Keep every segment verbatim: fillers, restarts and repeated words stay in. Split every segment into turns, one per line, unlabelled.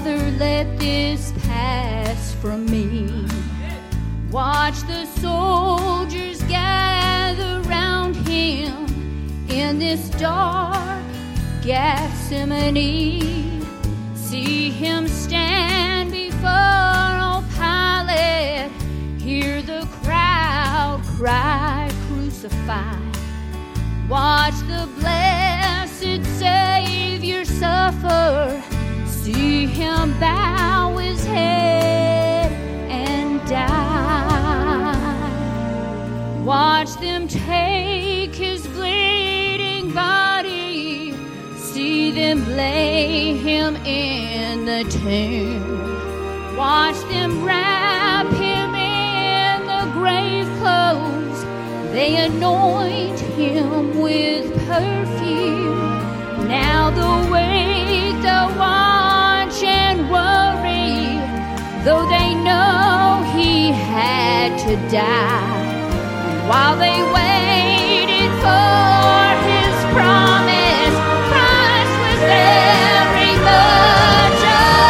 Father, let this pass from me. Watch the soldiers gather round him in this dark Gethsemane. See him stand before old Pilate. Hear the crowd cry, crucify. Watch the blessed Savior suffer. See him bow his head and die. Watch them take his bleeding body. See them lay him in the tomb. Watch them wrap him in the grave clothes. They anoint him with perfume. Now the wait, the watch and worry, though they know he had to die. While they waited for his promise, Christ was very much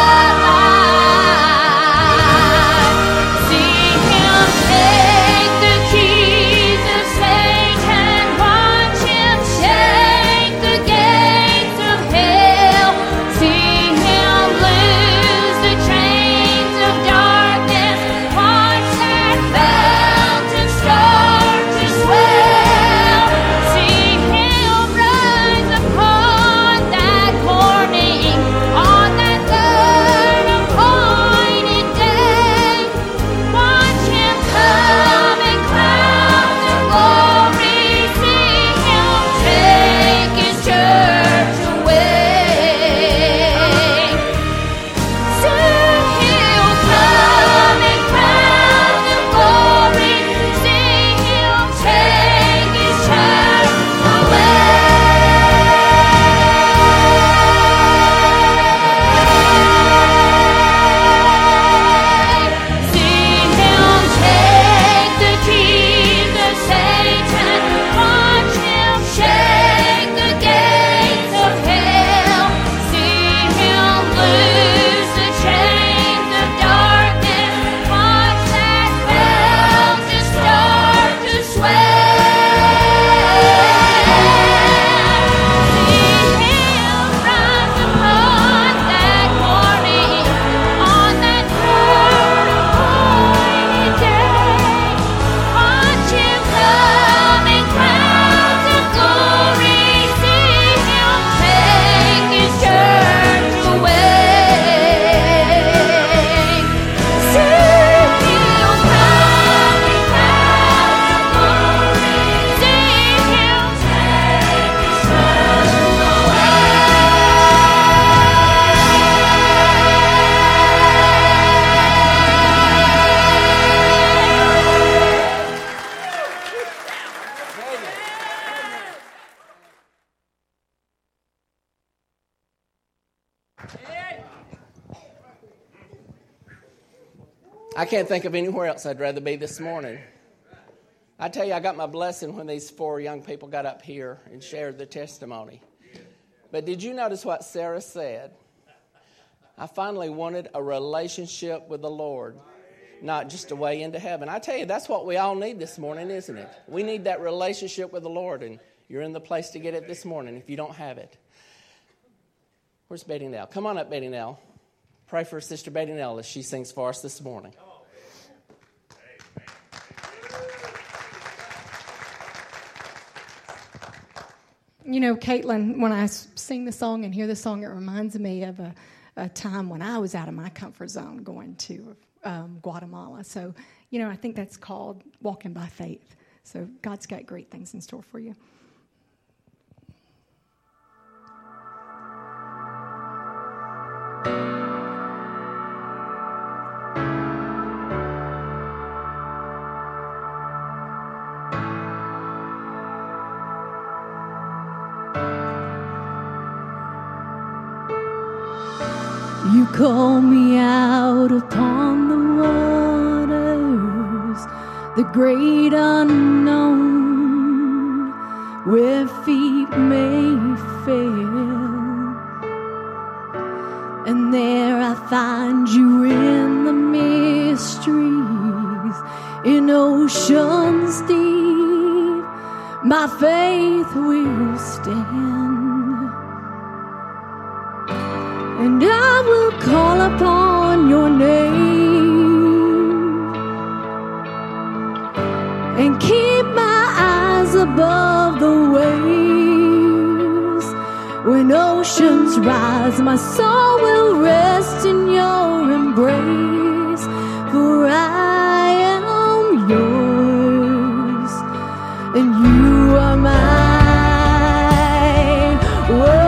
alive. See him take the keys of Satan, watch him shake the gates of hell. See him loose the chains of darkness, watch that fountain start to swell. See him rise upon that morning, on that third appointed day. Watch him come in clouds of glory. See him take his church away. Soon he'll come in crowns of glory. See him take his church away. See him take the keys of Satan. Watch him shake the gates of hell. See him loose the chains of darkness. Watch that fountain start to swell. See him rise upon that morning, on that third appointed day. Watch him come in crowns of glory. See him take his church away. Soon he'll come in crowns of glory. See him take his church
I can't think of anywhere else I'd rather be this morning. I tell you, I got my blessing when these four young people got up here and shared their testimony. But did you notice what Sarah said? I finally wanted a relationship with the Lord, not just a way into heaven. I tell you, that's what we all need this morning, isn't it? We need that relationship with the Lord, and you're in the place to get it this morning if you don't have it. Where's Betty Nell? Come on up, Betty Nell. Pray for Sister Betty Nell as she sings for us this morning.
You know, Caitlin, when I sing the song and hear the song, it reminds me of a, a time when I was out of my comfort zone going to um, Guatemala. So, you know, I think that's called walking by faith. So God's got great things in store for you.
You call me out upon the waters, the great unknown, where feet may fail, and there I find you in the mysteries, in oceans deep, my faith will stand, and I will call upon your name and keep my eyes above the waves. When oceans rise, my soul will rest in your embrace, for I am yours and you are mine. Whoa.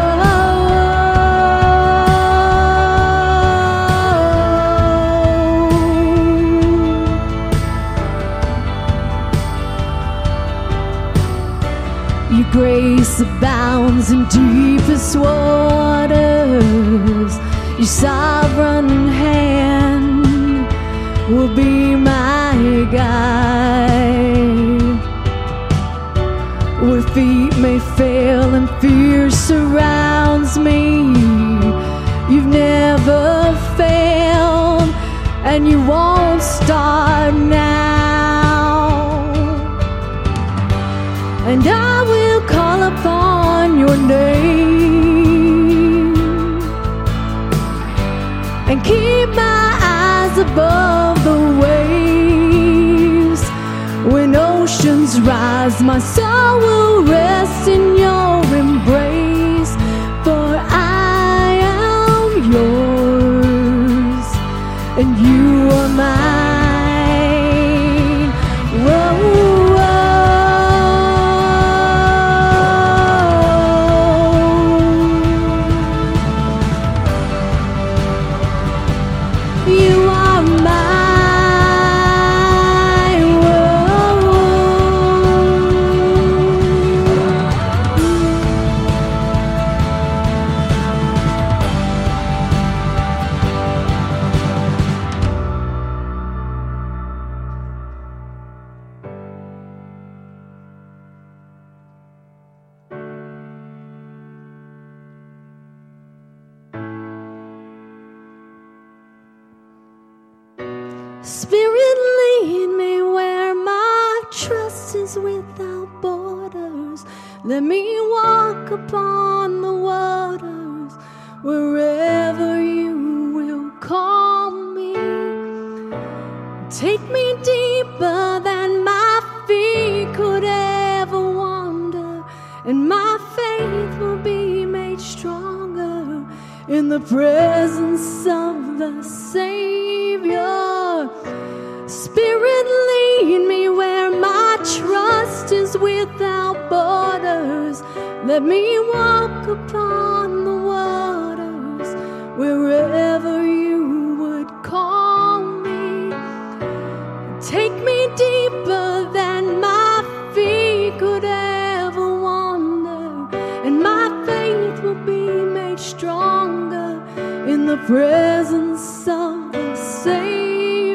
Your grace abounds in deepest waters. Your sovereign hand will be my guide. Where feet may fail and fear surrounds me, you've never failed and you won't start now. And I will call upon your name and keep my eyes above the waves. When oceans rise, my soul will rest in your embrace, for I am yours and you are mine. Whoa. Spirit, lead me where my trust is without borders. Let me walk upon the waters wherever you will call me. Take me deeper than my feet could ever wander, and my faith will be made stronger in the presence of the Savior. Spirit, lead me where my trust is without borders. Let me walk upon the waters wherever you would call me. Take me deeper than my feet could ever wander, and my faith will be made stronger in the presence of the Savior.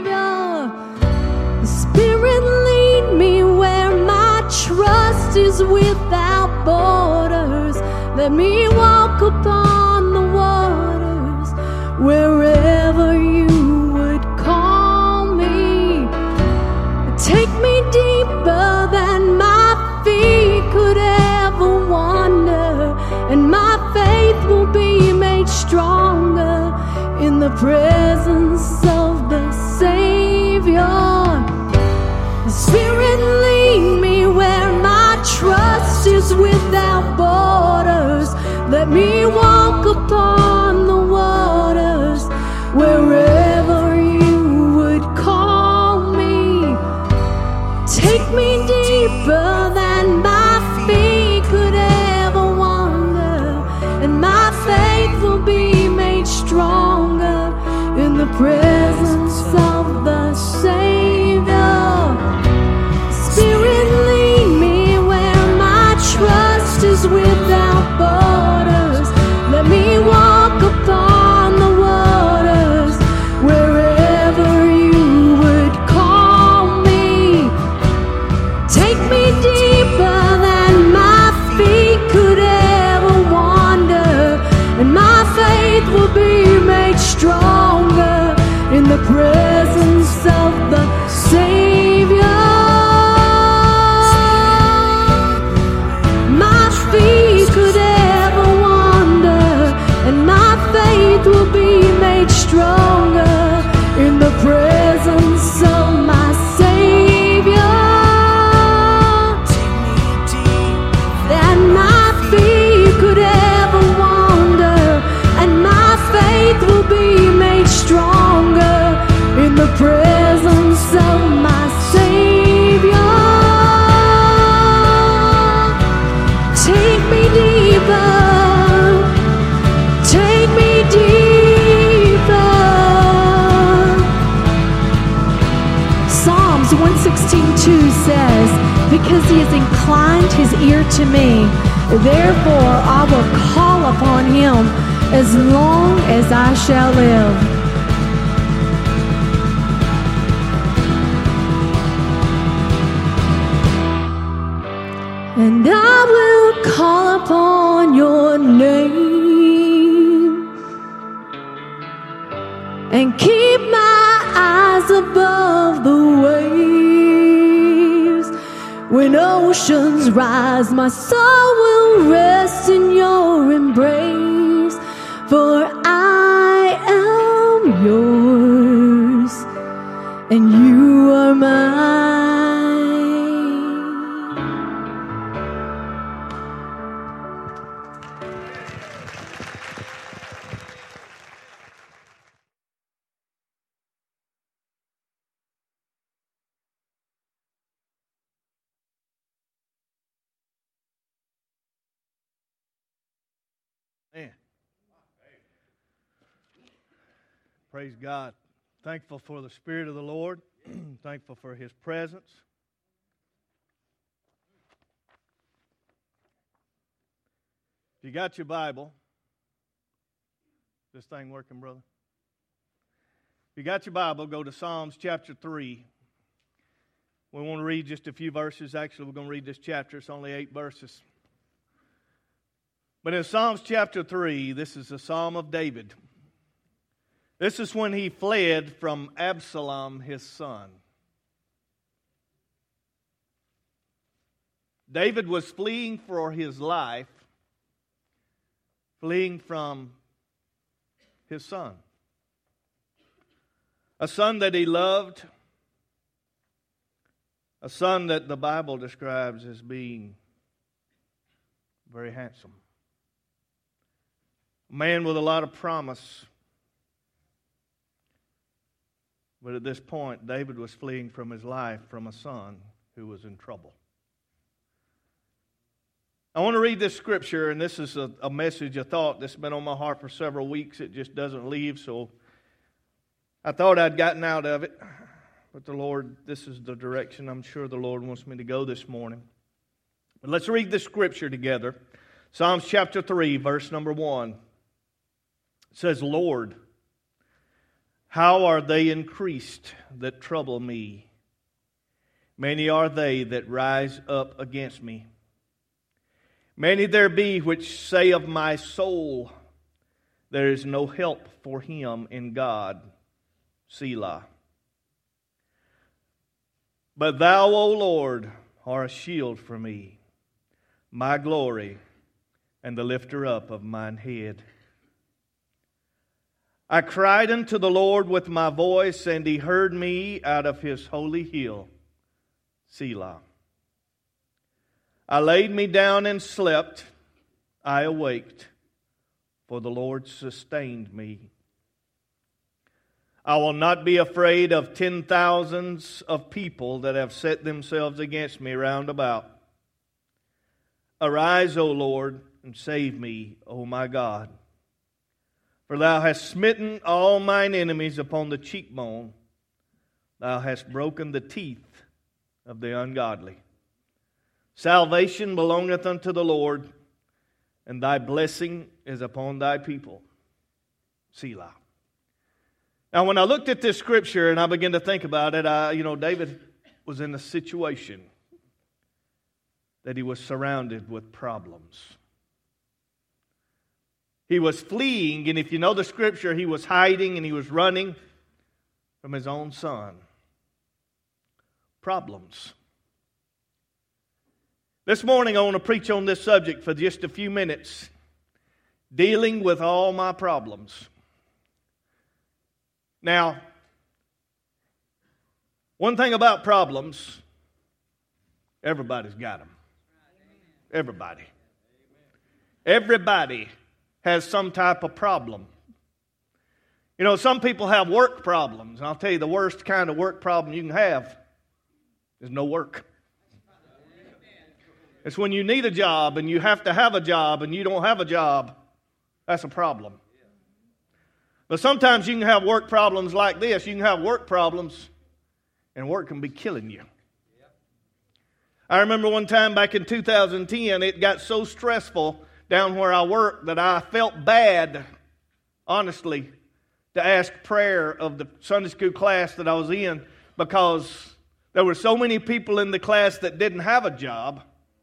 Spirit, lead me where my trust is without borders. Let me walk upon the waters wherever you would call me. Take me deeper than my feet could ever wander, and my faith will be made stronger in the presence of the Savior. Spirit, lead me where my trust is without borders. Let me walk upon the waters wherever you would call me. Take me deeper than my feet could ever wander, and my faith will be made stronger in the presence of the Savior. Spirit, lead me where my trust is without borders. Let me walk upon the waters wherever you would call me. Take me deeper than my feet could ever wander, and my faith will be made in the presence of the Savior. My feet could ever wander, and my faith will be made stronger in the presence of my Savior. That my feet could ever wander, and my faith will be made stronger in the presence of my Savior. Take me deeper, take me deeper. Psalms one sixteen two says, because he has inclined his ear to me, therefore I will call upon him as long as I shall live. And I will call upon your name and keep my eyes above the waves. When oceans rise, my soul will rest in your embrace. For I am yours and you are mine.
Man. Praise God. Thankful for the Spirit of the Lord. Thankful for His presence. If you got your Bible, this thing working, brother? If you got your Bible, go to Psalms chapter three. We want to read just a few verses. Actually, we're going to read this chapter. It's only eight verses. But in Psalms chapter three, this is a psalm of David. This is when he fled from Absalom, his son. David was fleeing for his life, fleeing from his son. A son that he loved, a son that the Bible describes as being very handsome. A man with a lot of promise. But at this point, David was fleeing from his life from a son who was in trouble. I want to read this scripture, and this is a, a message, a thought that's been on my heart for several weeks. It just doesn't leave, so I thought I'd gotten out of it. But the Lord, this is the direction I'm sure the Lord wants me to go this morning. But let's read this scripture together. Psalms chapter three, verse number one. It says, Lord, how are they increased that trouble me? Many are they that rise up against me. Many there be which say of my soul, there is no help for him in God. Selah. But thou, O Lord, art a shield for me, my glory, and the lifter up of mine head. I cried unto the Lord with my voice, and He heard me out of His holy hill. Selah. I laid me down and slept. I awaked, for the Lord sustained me. I will not be afraid of ten thousands of people that have set themselves against me round about. Arise, O Lord, and save me, O my God. For thou hast smitten all mine enemies upon the cheekbone. Thou hast broken the teeth of the ungodly. Salvation belongeth unto the Lord, and thy blessing is upon thy people. Selah. Now, when I looked at this scripture and I began to think about it, I, you know, David was in a situation that he was surrounded with problems. He was fleeing, and if you know the scripture, he was hiding and he was running. from his own son. Problems. This morning I want to preach on this subject for just a few minutes. Dealing with all my problems. Now, one thing about problems, everybody's got them. Everybody. Everybody has some type of problem. You know, some people have work problems. And I'll tell you, the worst kind of work problem you can have is no work. It's when you need a job and you have to have a job and you don't have a job. That's a problem. But sometimes you can have work problems like this. You can have work problems and work can be killing you. I remember one time back in two thousand ten, it got so stressful down where I worked that I felt bad, honestly, to ask prayer of the Sunday school class that I was in because there were so many people in the class that didn't have a job.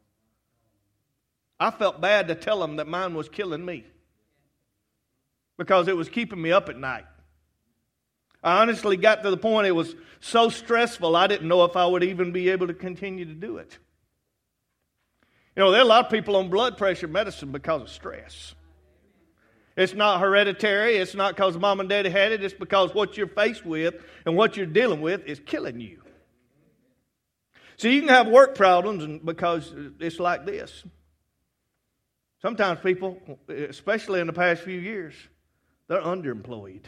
I felt bad to tell them that mine was killing me because it was keeping me up at night. I honestly got to the point it was so stressful I didn't know if I would even be able to continue to do it. You know, there are a lot of people on blood pressure medicine because of stress. It's not hereditary. It's not because mom and daddy had it. It's because what you're faced with and what you're dealing with is killing you. So you can have work problems and because it's like this. Sometimes people, especially in the past few years, they're underemployed.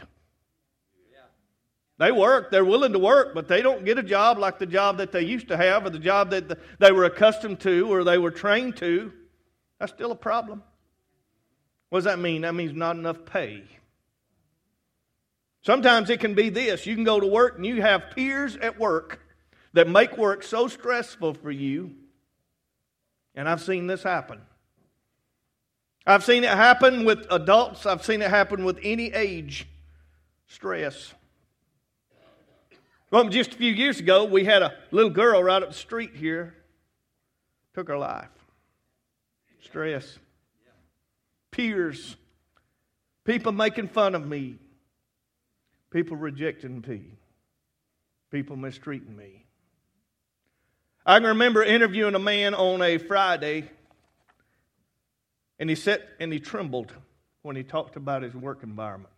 They work, they're willing to work, but they don't get a job like the job that they used to have or the job that they were accustomed to or they were trained to. That's still a problem. What does that mean? That means not enough pay. Sometimes it can be this. You can go to work and you have peers at work that make work so stressful for you. And I've seen this happen. I've seen it happen with adults. I've seen it happen with any age stress. Well, just a few years ago, we had a little girl right up the street here. Took her life. Stress. Peers. People making fun of me. People rejecting me. People mistreating me. I can remember interviewing a man on a Friday, and he sat and he trembled when he talked about his work environment.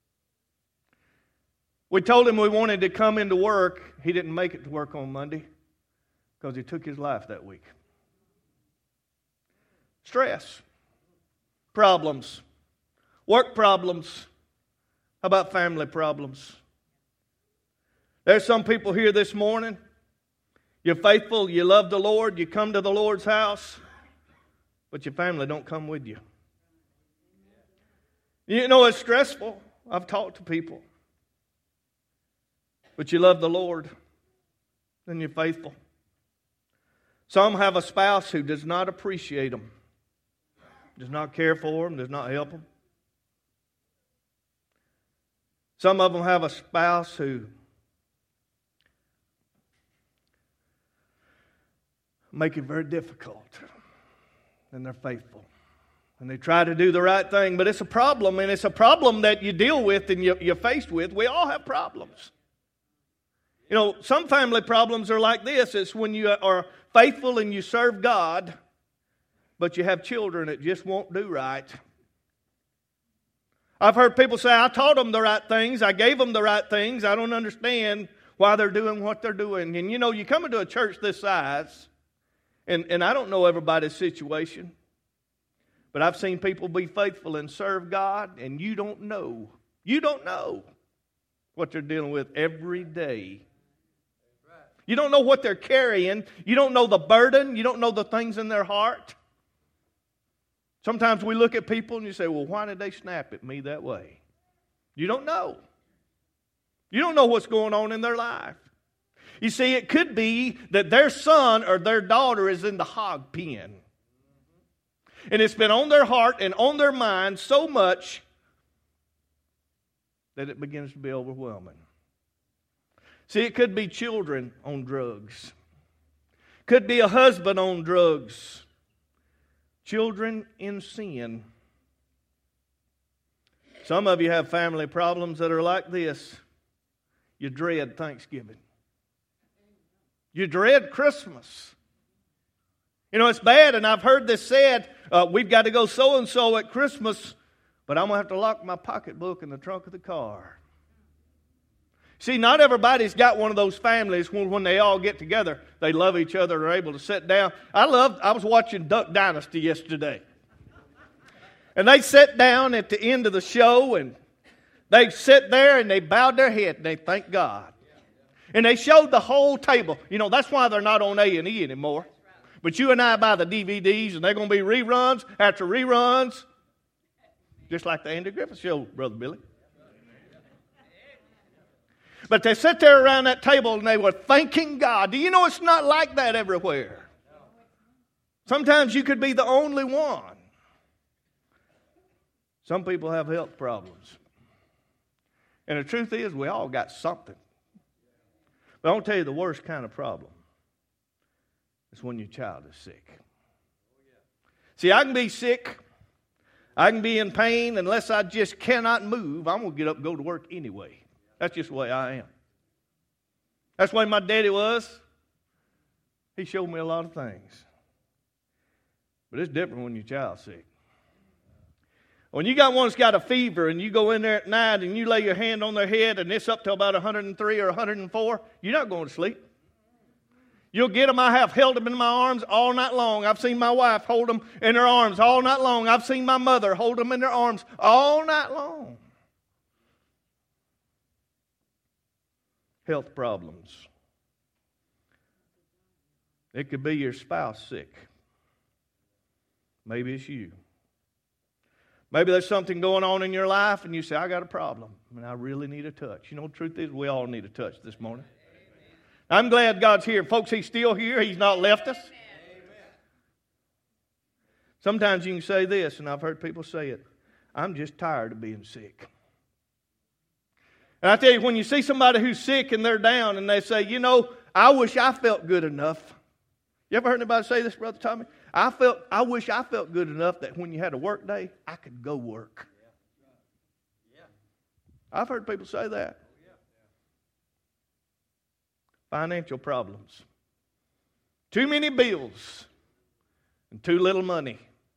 We told him we wanted to come into work. He didn't make it to work on Monday because he took his life that week. Stress. Problems. Work problems. How about family problems? There's some people here this morning. You're faithful. You love the Lord. You come to the Lord's house. But your family don't come with you. You know, it's stressful. I've talked to people. But you love the Lord, then you're faithful. Some have a spouse who does not appreciate them, does not care for them, does not help them. Some of them have a spouse who make it very difficult, and they're faithful. And they try to do the right thing, but it's a problem, and it's a problem that you deal with and you're faced with. We all have problems. You know, some family problems are like this. It's when you are faithful and you serve God, but you have children that just won't do right. I've heard people say, I taught them the right things. I gave them the right things. I don't understand why they're doing what they're doing. And you know, you come into a church this size, and, and I don't know everybody's situation, but I've seen people be faithful and serve God, and you don't know. You don't know what they're dealing with every day. You don't know what they're carrying. You don't know the burden. You don't know the things in their heart. Sometimes we look at people and you say, well, why did they snap at me that way? You don't know. You don't know what's going on in their life. You see, it could be that their son or their daughter is in the hog pen. And it's been on their heart and on their mind so much that it begins to be overwhelming. See, it could be children on drugs. Could be a husband on drugs. Children in sin. Some of you have family problems that are like this. you dread Thanksgiving. You dread Christmas. You know, it's bad, and I've heard this said, uh, we've got to go so-and-so at Christmas, but I'm going to have to lock my pocketbook in the trunk of the car. See, not everybody's got one of those families when, when they all get together, they love each other and are able to sit down. I loved, I was watching Duck Dynasty yesterday. And they sat down at the end of the show, and they sit there and they bowed their head and they thanked God. And they showed the whole table. You know, that's why they're not on A and E anymore. But you and I buy the D V Ds, and they're going to be reruns after reruns. Just like the Andy Griffith Show, Brother Billy. But they sat there around that table and they were thanking God. Do you know it's not like that everywhere? Sometimes you could be the only one. Some people have health problems. And the truth is, we all got something. But I'll tell you the worst kind of problem is when your child is sick. See, I can be sick. I can be in pain. Unless I just cannot move, I'm going to get up and go to work anyway. That's just the way I am. That's the way my daddy was. He showed me a lot of things. But it's different when your child's sick. When you got one that's got a fever and you go in there at night and you lay your hand on their head and it's up to about one hundred three or one hundred four, you're not going to sleep. You'll get them. I have held them in my arms all night long. I've seen my wife hold them in her arms all night long. I've seen my mother hold them in her arms all night long. Health problems. It could be your spouse sick. Maybe it's you. Maybe there's something going on in your life and you say, I got a problem and I really need a touch. You know, the truth is we all need a touch this morning. I'm glad God's here. Folks, He's still here. He's not left us. Sometimes you can say this, and I've heard people say it, I'm just tired of being sick. And I tell you, when you see somebody who's sick and they're down and they say, you know, I wish I felt good enough. You ever heard anybody say this, Brother Tommy? I felt, I wish I felt good enough that when you had a work day, I could go work. I've heard people say that. Financial problems. Too many bills and too little money.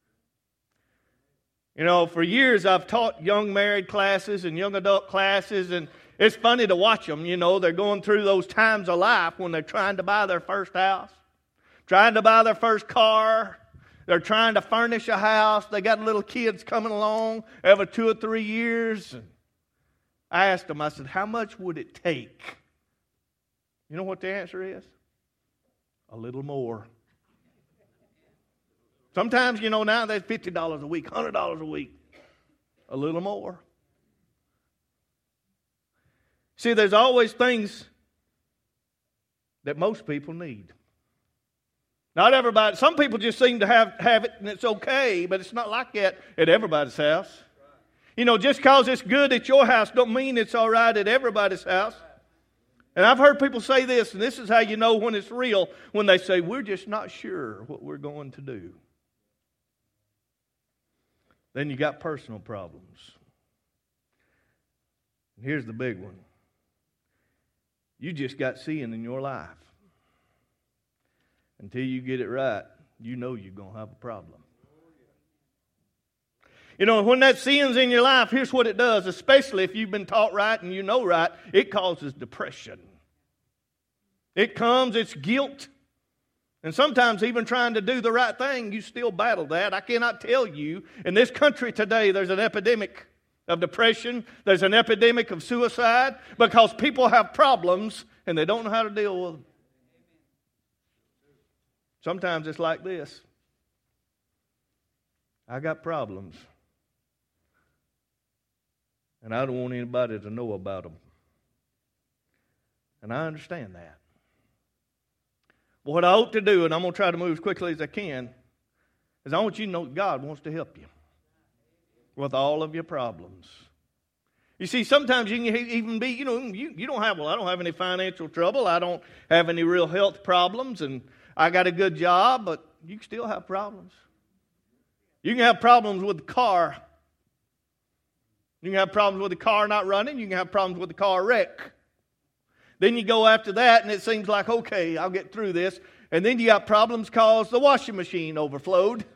You know, for years I've taught young married classes and young adult classes, and it's funny to watch them. You know, they're going through those times of life when they're trying to buy their first house, trying to buy their first car. They're trying to furnish a house. They got little kids coming along every two or three years. And I asked them, I said, how much would it take? You know what the answer is? A little more. Sometimes, you know, now that's fifty dollars a week, one hundred dollars a week. A little more. See, there's always things that most people need. Not everybody. Some people just seem to have, have it and it's okay, but it's not like that at everybody's house. You know, just because it's good at your house don't mean it's all right at everybody's house. And I've heard people say this, and this is how you know when it's real, when they say, we're just not sure what we're going to do. Then you got personal problems. And here's the big one. You just got sin in your life. Until you get it right, you know you're going to have a problem. You know, when that sin's in your life, here's what it does, especially if you've been taught right and you know right, it causes depression. It comes, it's guilt. And sometimes even trying to do the right thing, you still battle that. I cannot tell you, in this country today, there's an epidemic of depression. There's an epidemic of suicide because people have problems and they don't know how to deal with them. Sometimes it's like this. I got problems. And I don't want anybody to know about them. And I understand that. But what I ought to do, and I'm going to try to move as quickly as I can, is I want you to know that God wants to help you with all of your problems. You see, sometimes you can even be, you know, you, you don't have, well, I don't have any financial trouble. I don't have any real health problems, and I got a good job, but you can still have problems. You can have problems with the car. You can have problems with the car not running. You can have problems with the car wreck. Then you go after that, and it seems like, okay, I'll get through this. And then you got problems because the washing machine overflowed.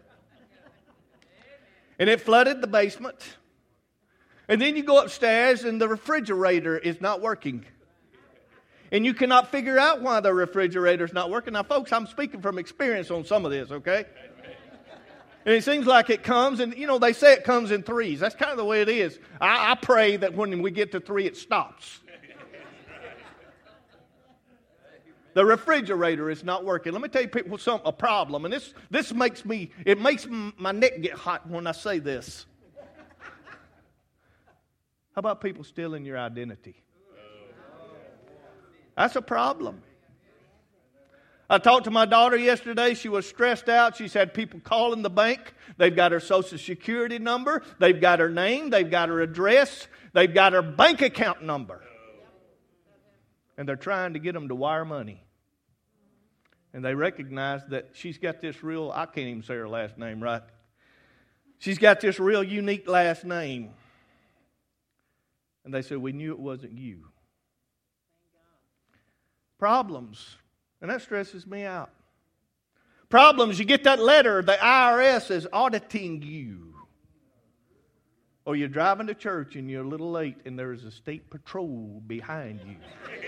And it flooded the basement. And then you go upstairs, and the refrigerator is not working. And you cannot figure out why the refrigerator is not working. Now, folks, I'm speaking from experience on some of this, okay? And it seems like it comes, and, you know, they say it comes in threes. That's kind of the way it is. I, I pray that when we get to three, it stops. The refrigerator is not working. Let me tell you people something, a problem. And this, this makes me, it makes my neck get hot when I say this. How about people stealing your identity? That's a problem. I talked to my daughter yesterday. She was stressed out. She's had people calling the bank. They've got her social security number. They've got her name. They've got her address. They've got her bank account number. And they're trying to get them to wire money. And they recognize that she's got this real, I can't even say her last name right. She's got this real unique last name. And they said, we knew it wasn't you. Problems. And that stresses me out. Problems, you get that letter, the I R S is auditing you. Or you're driving to church and you're a little late and there's a state patrol behind you.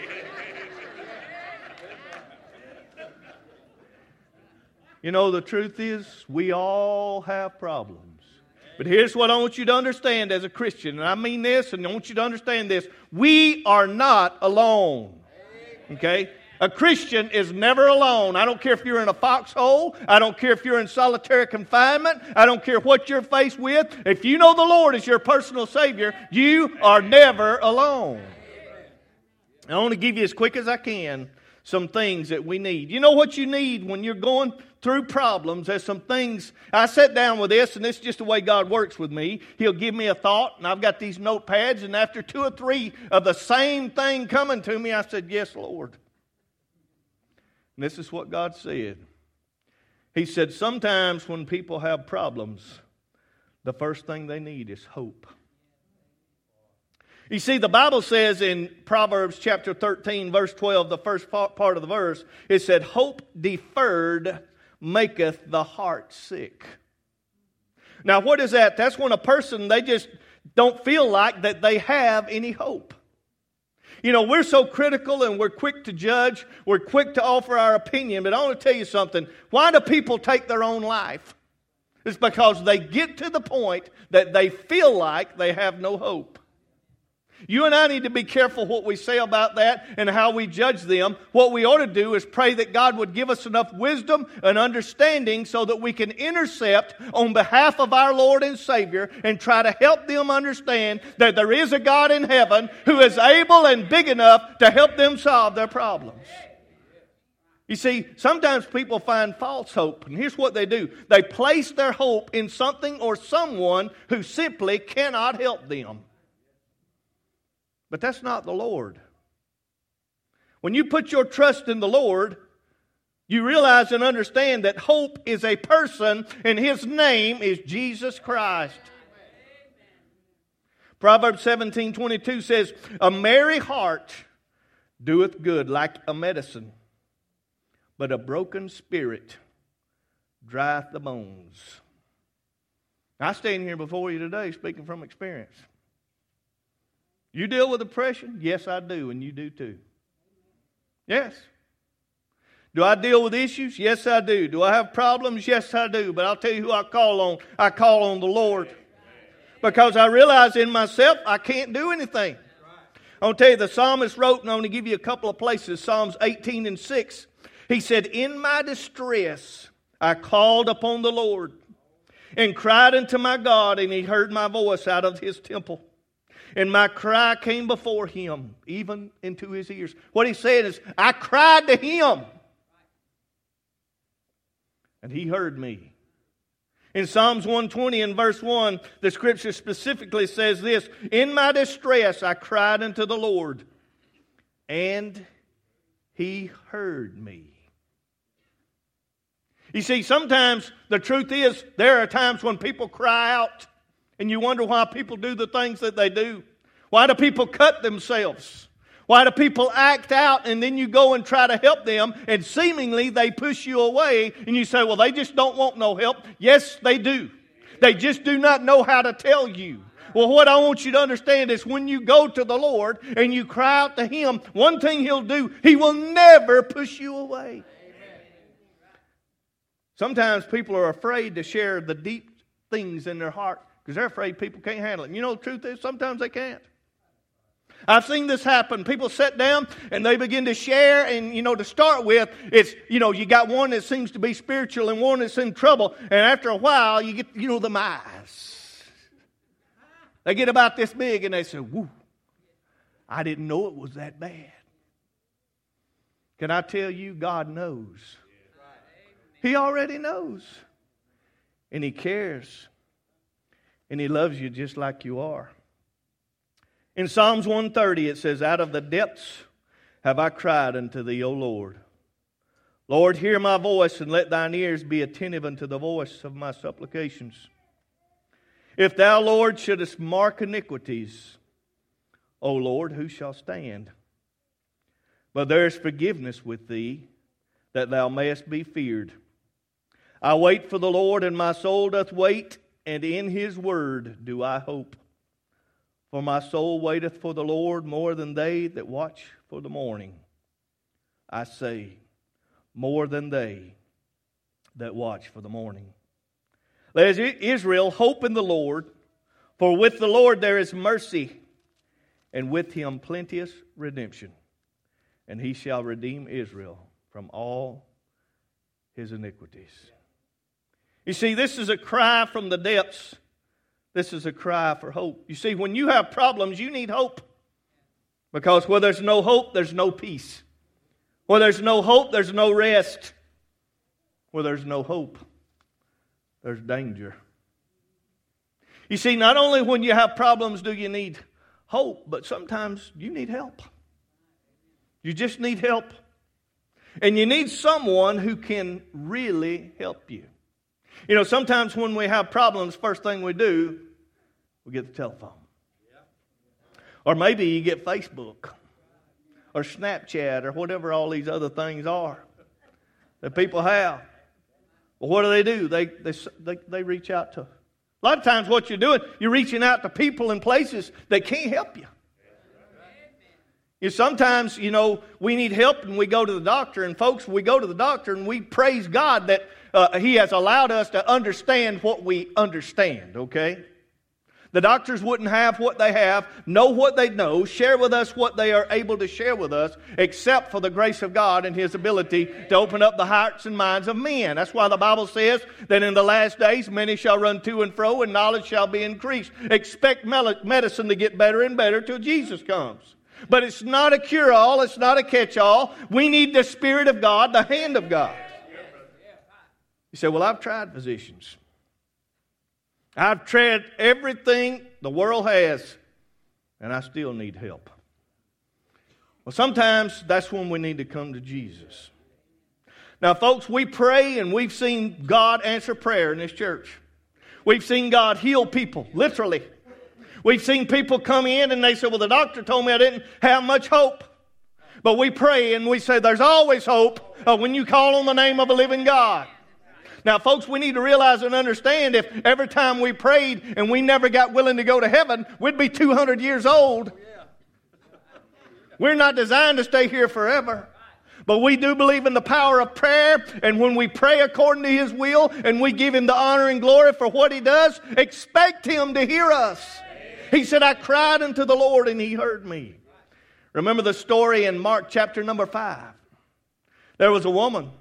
You know, the truth is, we all have problems. But here's what I want you to understand as a Christian, and I mean this, and I want you to understand this. We are not alone. Okay? A Christian is never alone. I don't care if you're in a foxhole. I don't care if you're in solitary confinement. I don't care what you're faced with. If you know the Lord is your personal Savior, you are never alone. I want to give you as quick as I can some things that we need. You know what you need when you're going through problems? There's some things. I sat down with this, and this is just the way God works with me. He'll give me a thought, and I've got these notepads, and after two or three of the same thing coming to me, I said, yes, Lord. And this is what God said. He said, sometimes when people have problems, the first thing they need is hope. You see, the Bible says in Proverbs chapter thirteen, verse twelve, the first part of the verse, it said, hope deferred maketh the heart sick. Now, what is that? That's when a person, they just don't feel like that they have any hope. You know, we're so critical and we're quick to judge. We're quick to offer our opinion. But I want to tell you something. Why do people take their own life? It's because they get to the point that they feel like they have no hope. You and I need to be careful what we say about that and how we judge them. What we ought to do is pray that God would give us enough wisdom and understanding so that we can intercept on behalf of our Lord and Savior and try to help them understand that there is a God in heaven who is able and big enough to help them solve their problems. You see, sometimes people find false hope, and here's what they do. They place their hope in something or someone who simply cannot help them. But that's not the Lord. When you put your trust in the Lord, you realize and understand that hope is a person, and His name is Jesus Christ. Proverbs seventeen twenty-two says, a merry heart doeth good like a medicine, but a broken spirit drieth the bones. I stand here before you today speaking from experience. You deal with depression? Yes, I do, and you do too. Yes. Do I deal with issues? Yes, I do. Do I have problems? Yes, I do. But I'll tell you who I call on. I call on the Lord. Because I realize in myself I can't do anything. I'll tell you, the psalmist wrote, and I'm going to give you a couple of places, Psalms eighteen and six. He said, in my distress I called upon the Lord and cried unto my God, and He heard my voice out of His temple. And my cry came before Him, even into His ears. What he's saying is, I cried to Him. And He heard me. In Psalms one twenty and verse one, the Scripture specifically says this, in my distress I cried unto the Lord, and He heard me. You see, sometimes the truth is, there are times when people cry out, and you wonder why people do the things that they do. Why do people cut themselves? Why do people act out and then you go and try to help them and seemingly they push you away and you say, well, they just don't want no help. Yes, they do. They just do not know how to tell you. Well, what I want you to understand is when you go to the Lord and you cry out to Him, one thing He'll do, He will never push you away. Sometimes people are afraid to share the deep things in their heart because they're afraid people can't handle it. And you know the truth is sometimes they can't. I've seen this happen. People sit down and they begin to share, and you know, to start with, it's, you know, you got one that seems to be spiritual and one that's in trouble, and after a while you get, you know, them eyes. They get about this big and they say, whoo, I didn't know it was that bad. Can I tell you, God knows. He already knows. And He cares. And He loves you just like you are. In Psalms one thirty it says, out of the depths have I cried unto Thee, O Lord. Lord, hear my voice, and let Thine ears be attentive unto the voice of my supplications. If Thou, Lord, shouldest mark iniquities, O Lord, who shall stand? But there is forgiveness with Thee, that Thou mayest be feared. I wait for the Lord, and my soul doth wait, and in His word do I hope. For my soul waiteth for the Lord more than they that watch for the morning. I say, more than they that watch for the morning. Let Israel hope in the Lord, for with the Lord there is mercy, and with Him plenteous redemption. And He shall redeem Israel from all his iniquities. You see, this is a cry from the depths. This is a cry for hope. You see, when you have problems, you need hope. Because where there's no hope, there's no peace. Where there's no hope, there's no rest. Where there's no hope, there's danger. You see, not only when you have problems do you need hope, but sometimes you need help. You just need help. And you need someone who can really help you. You know, sometimes when we have problems, first thing we do, we get the telephone. Or maybe you get Facebook or Snapchat or whatever all these other things are that people have. Well, what do they do? They, they, they, they reach out to. A lot of times what you're doing, you're reaching out to people and places that can't help you. You know, sometimes, you know, we need help and we go to the doctor. And folks, we go to the doctor and we praise God that uh, He has allowed us to understand what we understand, okay? The doctors wouldn't have what they have, know what they know, share with us what they are able to share with us, except for the grace of God and His ability to open up the hearts and minds of men. That's why the Bible says that in the last days many shall run to and fro and knowledge shall be increased. Expect medicine to get better and better till Jesus comes. But it's not a cure-all. It's not a catch-all. We need the Spirit of God, the hand of God. You say, well, I've tried physicians. I've tried everything the world has, and I still need help. Well, sometimes that's when we need to come to Jesus. Now, folks, we pray, and we've seen God answer prayer in this church. We've seen God heal people, literally. We've seen people come in and they say, well, the doctor told me I didn't have much hope. But we pray and we say there's always hope uh, when you call on the name of a living God. Now, folks, we need to realize and understand if every time we prayed and we never got willing to go to heaven, we'd be two hundred years old. We're not designed to stay here forever. But we do believe in the power of prayer, and when we pray according to His will and we give Him the honor and glory for what He does, expect Him to hear us. He said, I cried unto the Lord and He heard me. Remember the story in Mark chapter number five. There was a woman,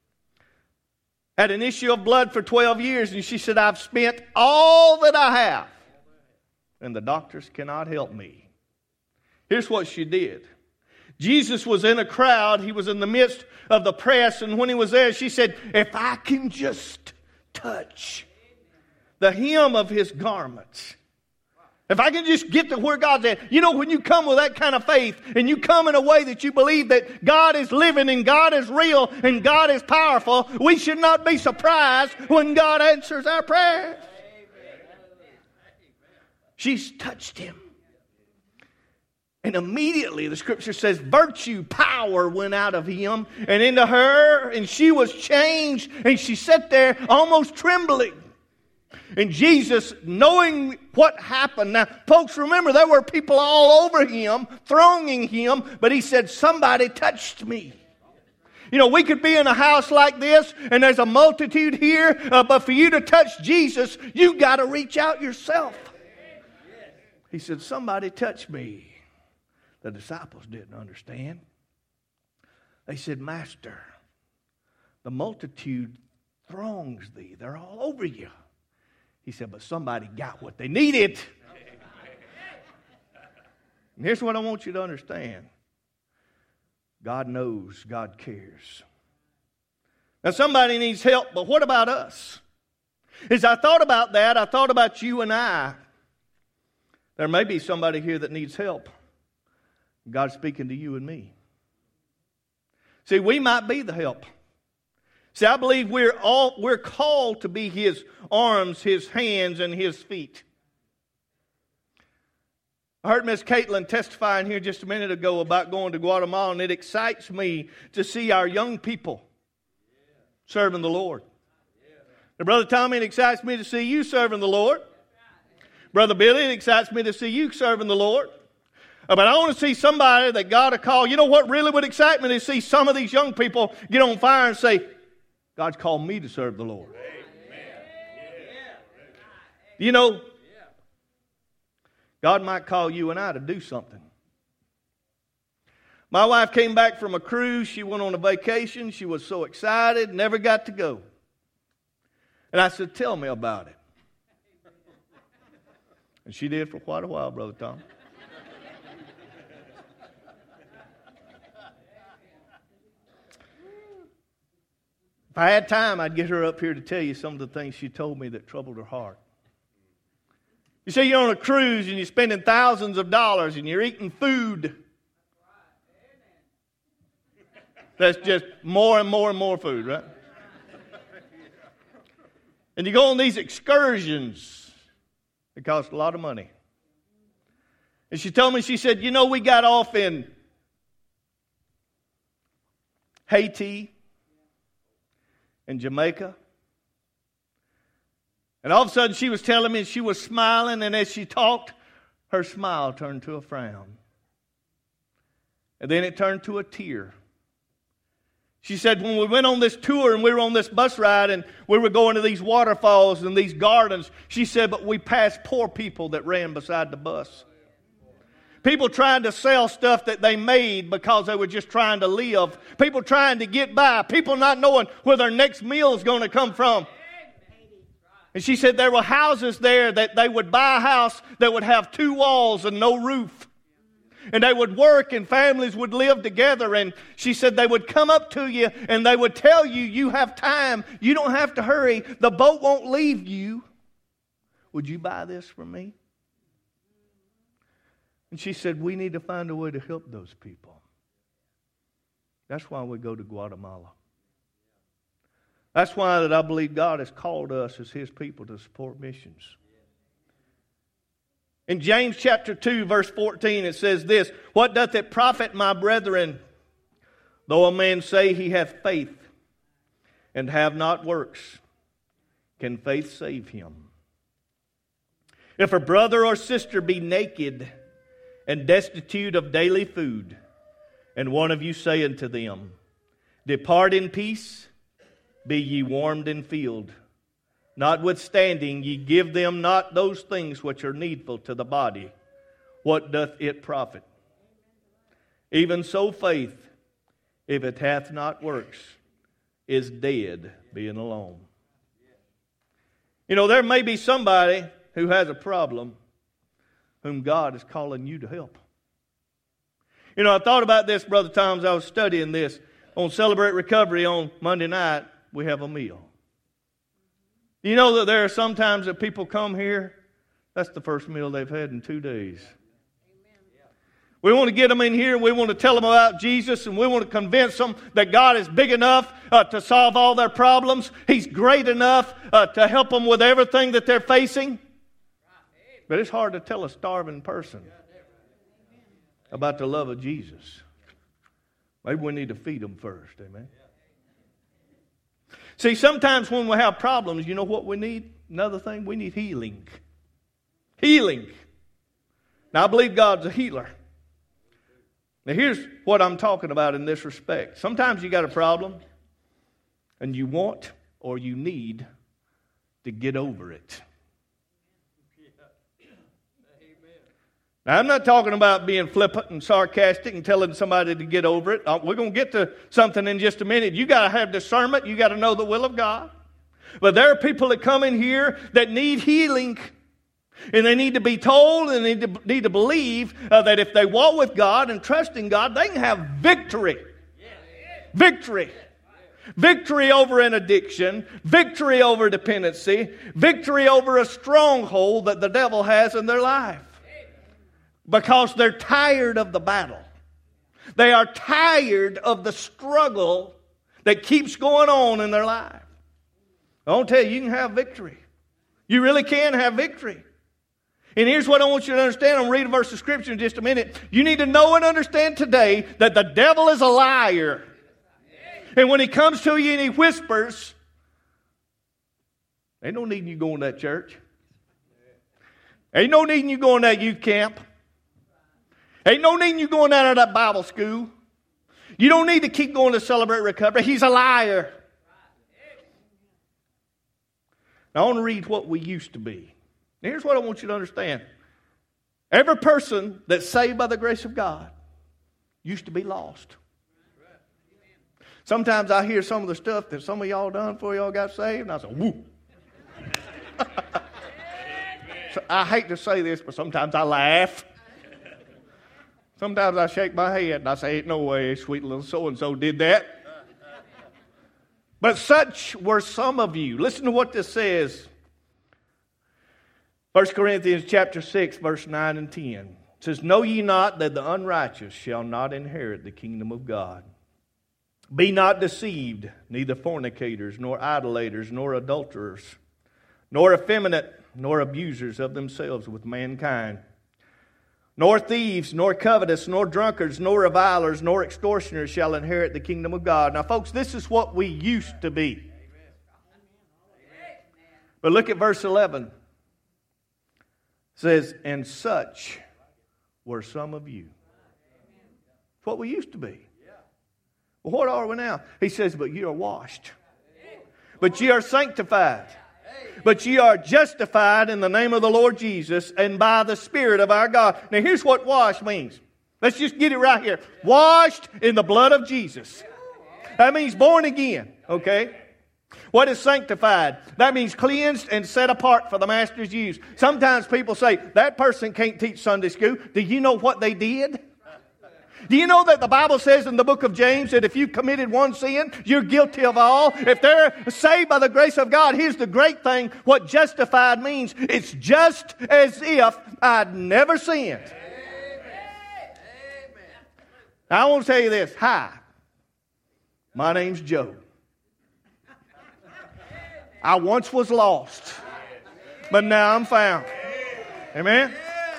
had an issue of blood for twelve years, and she said, I've spent all that I have, and the doctors cannot help me. Here's what she did. Jesus was in a crowd. He was in the midst of the press, and when He was there, she said, if I can just touch the hem of His garments, if I can just get to where God's at. You know, when you come with that kind of faith and you come in a way that you believe that God is living and God is real and God is powerful, we should not be surprised when God answers our prayers. She's touched Him. And immediately, the scripture says, virtue, power went out of him and into her, and she was changed, and she sat there almost trembling. And Jesus, knowing what happened, now, folks, remember, there were people all over him, thronging him, but he said, somebody touched me. You know, we could be in a house like this, and there's a multitude here, uh, but for you to touch Jesus, you got to reach out yourself. He said, somebody touched me. The disciples didn't understand. They said, Master, the multitude throngs thee. They're all over you. He said, but somebody got what they needed. And here's what I want you to understand. God knows, God cares. Now somebody needs help, but what about us? As I thought about that, I thought about you and I. There may be somebody here that needs help. God's speaking to you and me. See, we might be the help. See, I believe we're all we're called to be His arms, His hands, and His feet. I heard Miss Caitlin testifying here just a minute ago about going to Guatemala, and it excites me to see our young people serving the Lord. Now, Brother Tommy, it excites me to see you serving the Lord. Brother Billy, it excites me to see you serving the Lord. But I want to see somebody that God will call. You know what really would excite me? To see some of these young people get on fire and say, God's called me to serve the Lord. Amen. You know, God might call you and I to do something. My wife came back from a cruise. She went on a vacation. She was so excited, never got to go. And I said, tell me about it. And she did for quite a while, Brother Tom. If I had time, I'd get her up here to tell you some of the things she told me that troubled her heart. You say you're on a cruise and you're spending thousands of dollars and you're eating food. That's just more and more and more food, right? And you go on these excursions. It costs a lot of money. And she told me, she said, you know, we got off in Haiti and Jamaica. And all of a sudden she was telling me she was smiling, and as she talked, her smile turned to a frown. And then it turned to a tear. She said, when we went on this tour and we were on this bus ride and we were going to these waterfalls and these gardens, she said, but we passed poor people that ran beside the bus. People trying to sell stuff that they made because they were just trying to live. People trying to get by. People not knowing where their next meal is going to come from. And she said there were houses there that they would buy a house that would have two walls and no roof. And they would work and families would live together. And she said they would come up to you and they would tell you, you have time. You don't have to hurry. The boat won't leave you. Would you buy this from me? And she said, we need to find a way to help those people. That's why we go to Guatemala. That's why that I believe God has called us as His people to support missions. In James chapter two, verse fourteen, it says this, what doth it profit, my brethren, though a man say he hath faith and have not works? Can faith save him? If a brother or sister be naked and destitute of daily food, and one of you say unto them, depart in peace, be ye warmed and filled. Notwithstanding, ye give them not those things which are needful to the body. What doth it profit? Even so faith, if it hath not works, is dead, being alone. You know, there may be somebody who has a problem whom God is calling you to help. You know, I thought about this, Brother Tom, as I was studying this. On Celebrate Recovery on Monday night, we have a meal. You know that there are sometimes that people come here, that's the first meal they've had in two days. We want to get them in here, we want to tell them about Jesus, and we want to convince them that God is big enough uh, to solve all their problems. He's great enough uh, to help them with everything that they're facing. But it's hard to tell a starving person about the love of Jesus. Maybe we need to feed them first. Amen. See, sometimes when we have problems, you know what we need? Another thing, we need healing. Healing. Now, I believe God's a healer. Now, here's what I'm talking about in this respect. Sometimes you got a problem, and you want or you need to get over it. Now, I'm not talking about being flippant and sarcastic and telling somebody to get over it. We're going to get to something in just a minute. You got to have discernment. You got to know the will of God. But there are people that come in here that need healing. And they need to be told and they need to, need to believe uh, that if they walk with God and trust in God, they can have victory. Victory. Victory over an addiction. Victory over dependency. Victory over a stronghold that the devil has in their life. Because they're tired of the battle. They are tired of the struggle that keeps going on in their life. I want to tell you, you can have victory. You really can have victory. And here's what I want you to understand. I'll read a verse of Scripture in just a minute. You need to know and understand today that the devil is a liar. And when he comes to you and he whispers, ain't no need you going to that church. Ain't no need you going to that youth camp. Ain't no need you going out of that Bible school. You don't need to keep going to Celebrate Recovery. He's a liar. Now I want to read what we used to be. Now, here's what I want you to understand. Every person that's saved by the grace of God used to be lost. Sometimes I hear some of the stuff that some of y'all done before y'all got saved, and I say, woo. So I hate to say this, but sometimes I laugh. Sometimes I shake my head and I say, ain't no way sweet little so-and-so did that. But such were some of you. Listen to what this says. First Corinthians chapter six, verse nine and ten. It says, know ye not that the unrighteous shall not inherit the kingdom of God? Be not deceived, neither fornicators, nor idolaters, nor adulterers, nor effeminate, nor abusers of themselves with mankind, nor thieves, nor covetous, nor drunkards, nor revilers, nor extortioners shall inherit the kingdom of God. Now, folks, this is what we used to be. But look at verse eleven. It says, and such were some of you. It's what we used to be. Well, what are we now? He says, but ye are washed. But ye are sanctified. But ye are justified in the name of the Lord Jesus and by the Spirit of our God. Now here's what wash means. Let's just get it right here. Washed in the blood of Jesus. That means born again. Okay? What is sanctified? That means cleansed and set apart for the Master's use. Sometimes people say, that person can't teach Sunday school. Do you know what they did? Do you know that the Bible says in the book of James that if you committed one sin, you're guilty of all? If they're saved by the grace of God, here's the great thing. What justified means, it's just as if I'd never sinned. Now, I want to tell you this. Hi, my name's Joe. I once was lost, but now I'm found. Amen?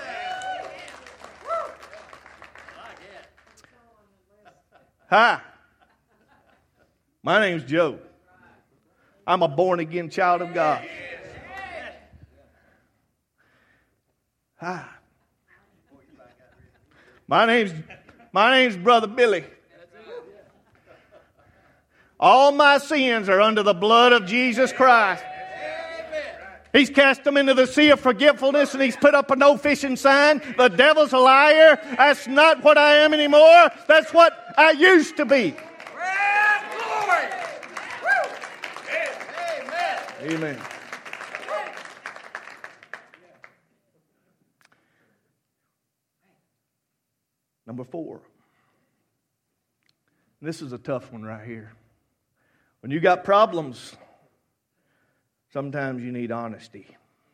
Hi, my name's Joe. I'm a born-again child of God. Hi. My name's, my name's Brother Billy. All my sins are under the blood of Jesus Christ. He's cast them into the sea of forgetfulness and he's put up a no fishing sign. The devil's a liar. That's not what I am anymore. That's what I used to be. Amen. Amen. Number four. This is a tough one right here. When you got problems, sometimes you need honesty.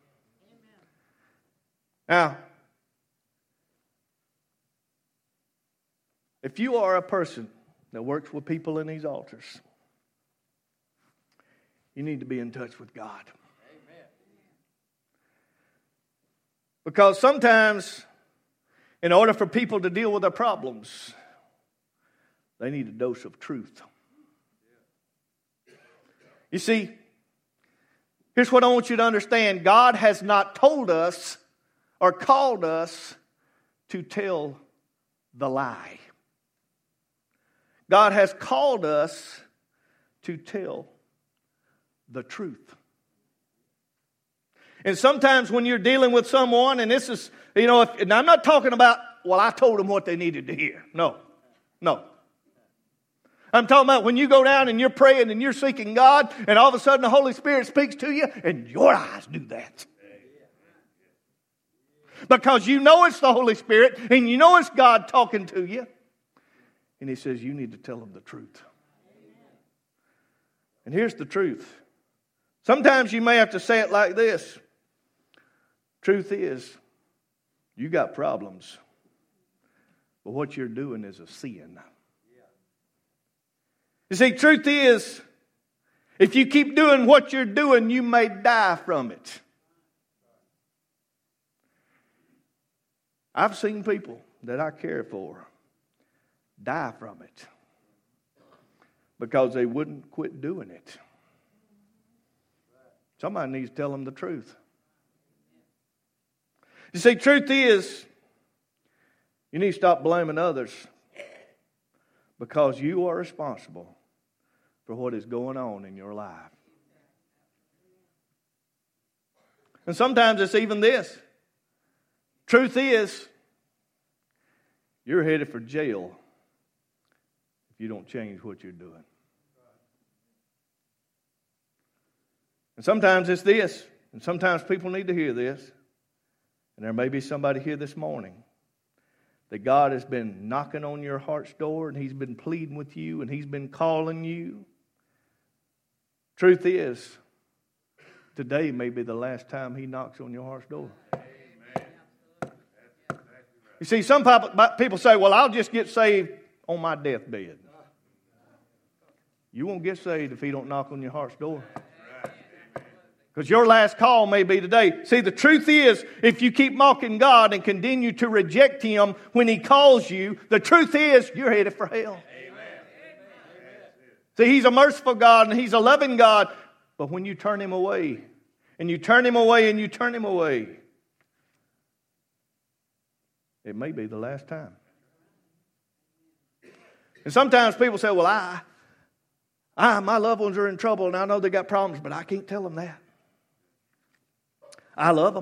Now, if you are a person that works with people in these altars, you need to be in touch with God. Because sometimes In order for people to deal with their problems, they need a dose of truth. You see, here's what I want you to understand. God has not told us or called us to tell the lie. God has called us to tell the truth. And sometimes when you're dealing with someone, and this is, you know, if, and I'm not talking about, well, I told them what they needed to hear. No, no. I'm talking about when you go down and you're praying and you're seeking God, and all of a sudden the Holy Spirit speaks to you, and your eyes do that. Because you know it's the Holy Spirit, and you know it's God talking to you. And He says, you need to tell them the truth. And here's the truth. Sometimes you may have to say it like this. Truth is, you got problems. But what you're doing is a sin. You see, truth is, if you keep doing what you're doing, you may die from it. I've seen people that I care for die from it because they wouldn't quit doing it. Somebody needs to tell them the truth. You see, truth is, you need to stop blaming others because you are responsible for what is going on in your life. And sometimes it's even this. Truth is, you're headed for jail if you don't change what you're doing. And sometimes it's this, and sometimes people need to hear this, and there may be somebody here this morning that God has been knocking on your heart's door, and He's been pleading with you, and He's been calling you. Truth is, today may be the last time He knocks on your heart's door. You see, some people say, well, I'll just get saved on my deathbed. You won't get saved if He don't knock on your heart's door. Because your last call may be today. See, the truth is, if you keep mocking God and continue to reject Him when He calls you, the truth is, you're headed for hell. Amen. See, He's a merciful God and He's a loving God. But when you turn Him away, and you turn Him away, and you turn Him away, it may be the last time. And sometimes people say, well, I, I, my loved ones are in trouble, and I know they got problems, but I can't tell them that. I love them.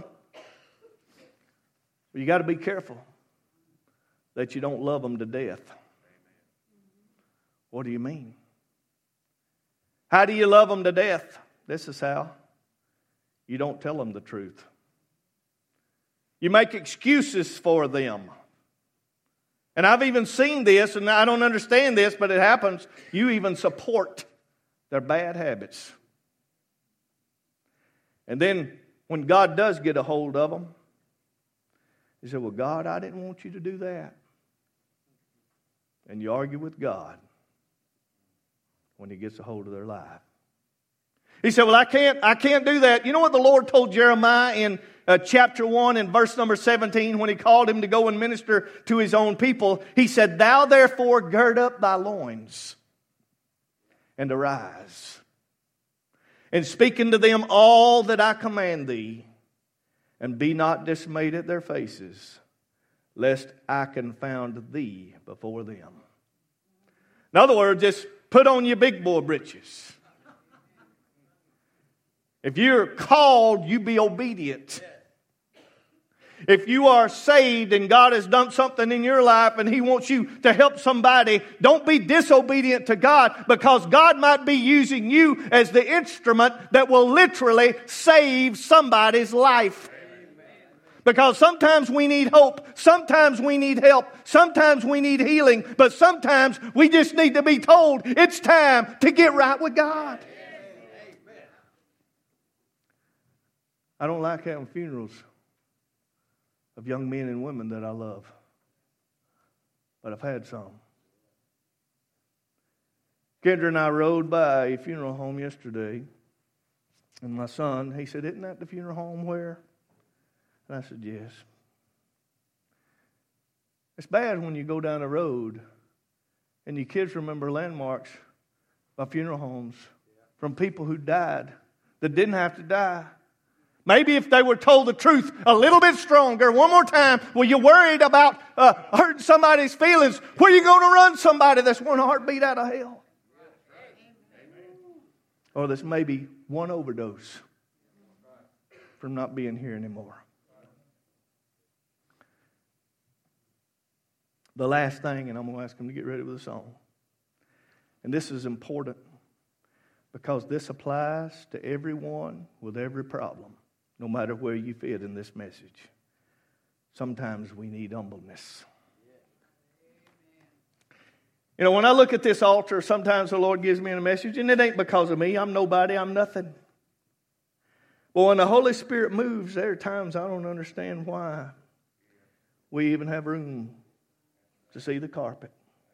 But you got to be careful that you don't love them to death. What do you mean? How do you love them to death? This is how. You don't tell them the truth. You make excuses for them. And I've even seen this, and I don't understand this, but it happens. You even support their bad habits. And then when God does get a hold of them, you say, well, God, I didn't want you to do that. And you argue with God when He gets a hold of their life. He said, well, I can't, I can't do that. You know what the Lord told Jeremiah in uh, chapter one and verse number seventeen when He called him to go and minister to His own people? He said, thou therefore gird up thy loins and arise, and speak unto them all that I command thee, and be not dismayed at their faces, lest I confound thee before them. In other words, just put on your big boy britches. If you're called, you be obedient. If you are saved and God has done something in your life and He wants you to help somebody, don't be disobedient to God, because God might be using you as the instrument that will literally save somebody's life. Because sometimes we need hope, sometimes we need help, sometimes we need healing, but sometimes we just need to be told it's time to get right with God. I don't like having funerals of young men and women that I love, but I've had some. Kendra and I rode by a funeral home yesterday, and my son, he said, isn't that the funeral home where? And I said, yes. It's bad when you go down the road and your kids remember landmarks by funeral homes from people who died that didn't have to die. Maybe if they were told the truth a little bit stronger, one more time, were you worried about uh, hurting somebody's feelings? Where are you going to run somebody that's one heartbeat out of hell? Or that's maybe one overdose from not being here anymore. The last thing, and I'm going to ask them to get ready with a song. And this is important because this applies to everyone with every problem, no matter where you fit in this message. Sometimes we need humbleness. You know, when I look at this altar, sometimes the Lord gives me a message, and it ain't because of me. I'm nobody. I'm nothing. But when the Holy Spirit moves, there are times I don't understand why we even have room to see the carpet.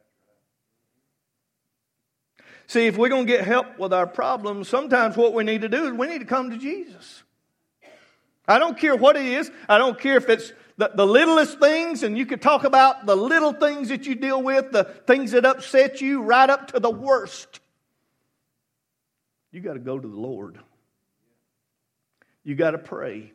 See, if we're going to get help with our problems, sometimes what we need to do is we need to come to Jesus. I don't care what it is. I don't care if it's the, the littlest things, and you could talk about the little things that you deal with, the things that upset you, right up to the worst. You got to go to the Lord. You got to pray,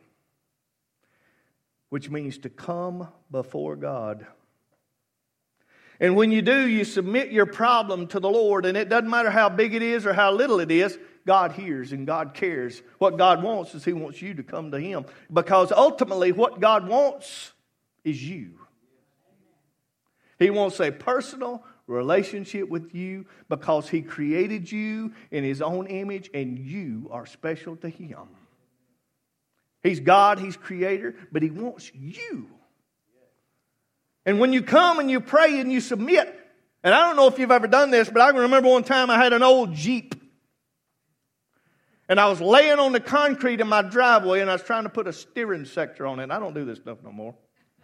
which means to come before God. And when you do, you submit your problem to the Lord, and it doesn't matter how big it is or how little it is, God hears and God cares. What God wants is He wants you to come to Him. Because ultimately what God wants is you. He wants a personal relationship with you because He created you in His own image and you are special to Him. He's God, He's Creator, but He wants you. And when you come and you pray and you submit, and I don't know if you've ever done this, but I can remember one time I had an old Jeep. And I was laying on the concrete in my driveway and I was trying to put a steering sector on it. I don't do this stuff no more.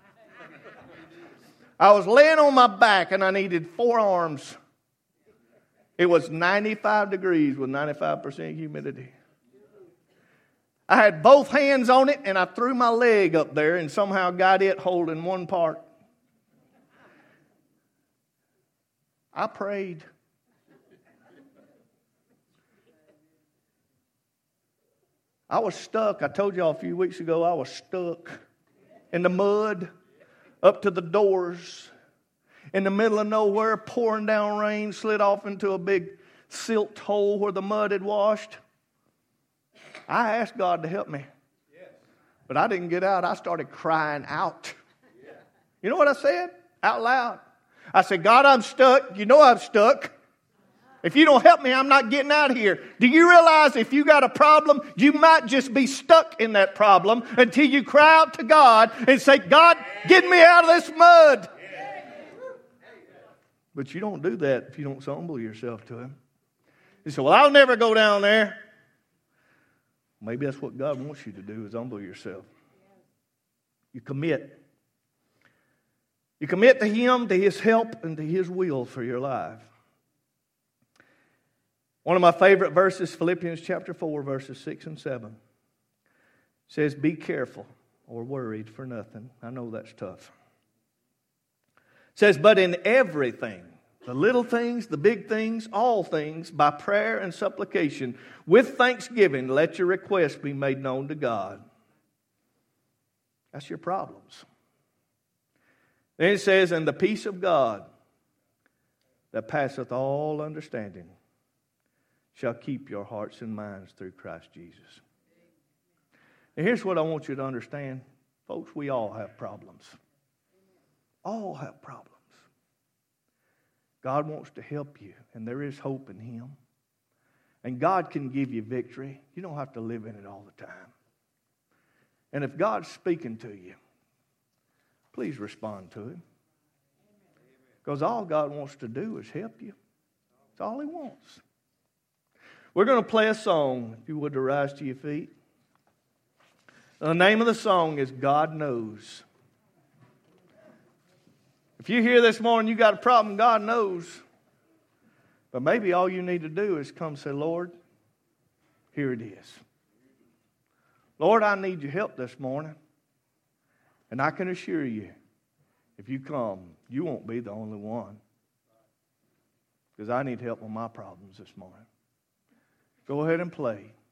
I was laying on my back and I needed four arms. It was ninety-five degrees with ninety-five percent humidity. I had both hands on it and I threw my leg up there and somehow got it holding one part. I prayed. I was stuck. I told y'all a few weeks ago I was stuck in the mud up to the doors in the middle of nowhere, pouring down rain, slid off into a big silt hole where the mud had washed. I asked God to help me. But I didn't get out. I started crying out. You know what I said? Out loud. I said, God, I'm stuck. You know I'm stuck. If you don't help me, I'm not getting out of here. Do you realize if you got a problem, you might just be stuck in that problem until you cry out to God and say, God, get me out of this mud. But you don't do that if you don't humble yourself to Him. You say, well, I'll never go down there. Maybe that's what God wants you to do, is humble yourself. You commit. You commit to Him, to His help, and to His will for your life. One of my favorite verses, Philippians chapter four, verses six and seven, says, be careful or worried for nothing. I know that's tough. It says, but in everything, the little things, the big things, all things, by prayer and supplication, with thanksgiving, let your requests be made known to God. That's your problems. Then it says, and the peace of God that passeth all understanding shall keep your hearts and minds through Christ Jesus. And here's what I want you to understand. Folks, we all have problems. All have problems. God wants to help you, and there is hope in Him. And God can give you victory. You don't have to live in it all the time. And if God's speaking to you, please respond to Him. Because all God wants to do is help you. That's all He wants. We're going to play a song, if you would, to rise to your feet. The name of the song is God Knows. If you hear this morning, you got a problem, God knows. But maybe all you need to do is come say, Lord, here it is. Lord, I need your help this morning. And I can assure you, if you come, you won't be the only one. Because I need help with my problems this morning. Go ahead and play.